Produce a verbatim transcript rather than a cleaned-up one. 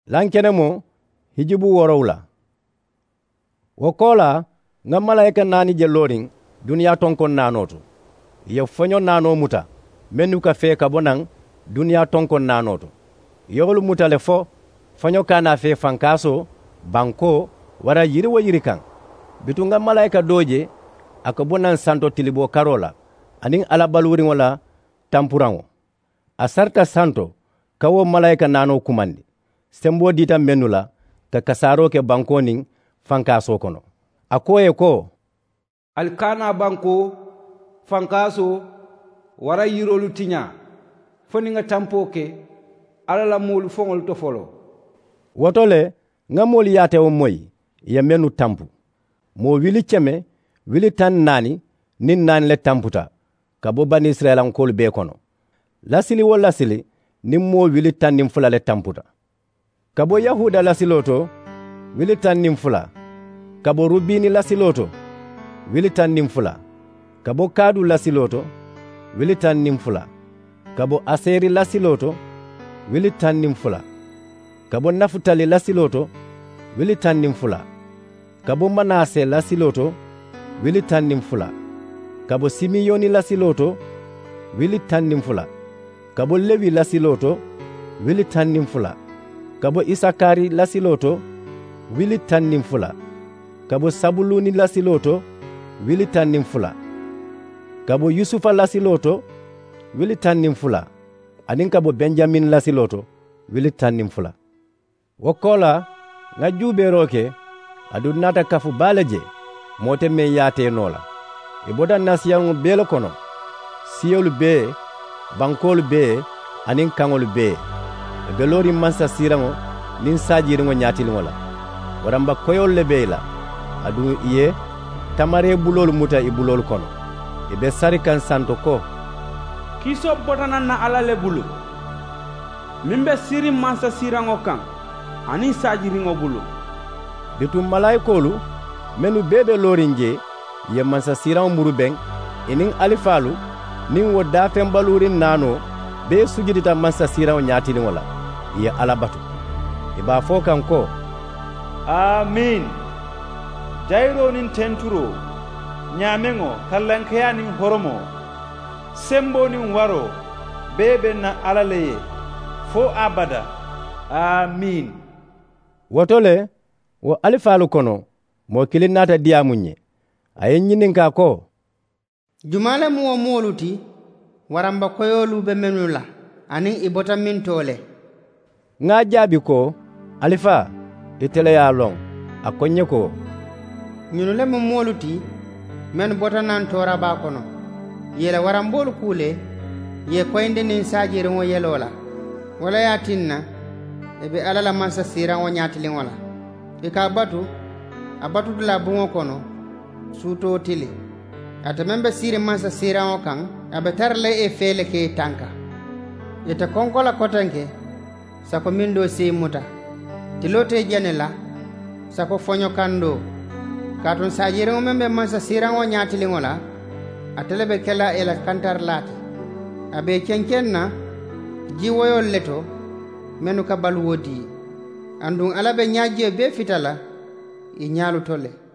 lankenemo hijibu worowla wokola nga malaika nani je lorin duniya tonkon nanoto ye fonyo nano muta menu ka fe ka bonan duniya tonkon nanoto yoglu muta le fo fonyo kana fe fankaso banko wara yiri wo yiri kan bitunga malaika doje aka bonan santo tilibo karola anin ala balurin wala tampurango asarta santo kawo malaika nano kumandi sembo dita menula ka kasaro ke banko nin fankaso kono akoye ko alkana banko fankaso wara yirolu tinya foni nga tampoke ala la mul fongol to folo wotole nga mol yate o moy ya menu tampu mo wili ceme wili tan nani nin nan le tamputa ka bo bani israel an kol be kono lasili wo lasili nim mo wili tan nim fula le tamputa ka bo yahuda lasiloto wili tan nim fula ka bo rubini lasiloto wili tan nim fula ka bo kadu lasiloto wili tan nim fula ka bo aseri lasiloto wili tan nim fula ka bo nafutali lasiloto wili tan nim fula ka bo manase lasiloto wili tan nim fula ka bo simiyoni lasiloto wili tan nim fula ka bo lewi lasiloto wili tan nim fula ka bo isakari lasiloto wili tan nim fula ka bo sabuluni lasiloto wili tan nim fula ka bo yusufa lasiloto wili tan nim fula anin ka bo benjamin lasiloto wili tan nim fula wokola nga juberoke adu nata kafu balaje mote me yate nola e boda nasiyangu belo kono siyolu be bankolu be anin kangolu be e belori mansa sirango nin sajiringo nyatilingo la waramba koyol le be la adu iye tamare bulol muta i bulol kono e be sari kan santo ko kiso botanan na ala le bulu mimbe siri mansa sirango kan ani sajiringo bulu bitum malaikolu menu bebe lorinje ye mansa sirango muru ben enin alifalu nin wo dafen balurin nano be sujudita mansa sirango nyatilingo la ye alabatu e ba fo kan ko amin jairo nin tenturo nyamengo kallankaya nin horomo sembo nin waro bebe na alaleye fo abada amin wotole wo alifalu kono mo kilin nata diamunye ayen nyininka ko jumale muwo moluti waramba koyolu be menula anin ibota min tole nga jabi ko alifa itele ya long akonye ko ñunule mu moluti men bota nan tora ba kono yela warambol kule ye koyndi nin sajiri ngo yelola wala ya tinna ebe alala mansa sira ngo nyaatilin wala e ka batu abatu dula bungo kono suto tili ata membe siri mansa sira ngo kan abe tarle e fele ke tanka yeta konkola kotanke sako mindo si muta tilote janela sako fonyo kando katon sajiri ngo membe mansa sira ngo nyaatilin wala atelebe kela ela kantar lati abe kenkenna jiwoyol leto menu ka balu wodi andun alabe nyaaje be fitala e nyaalu tole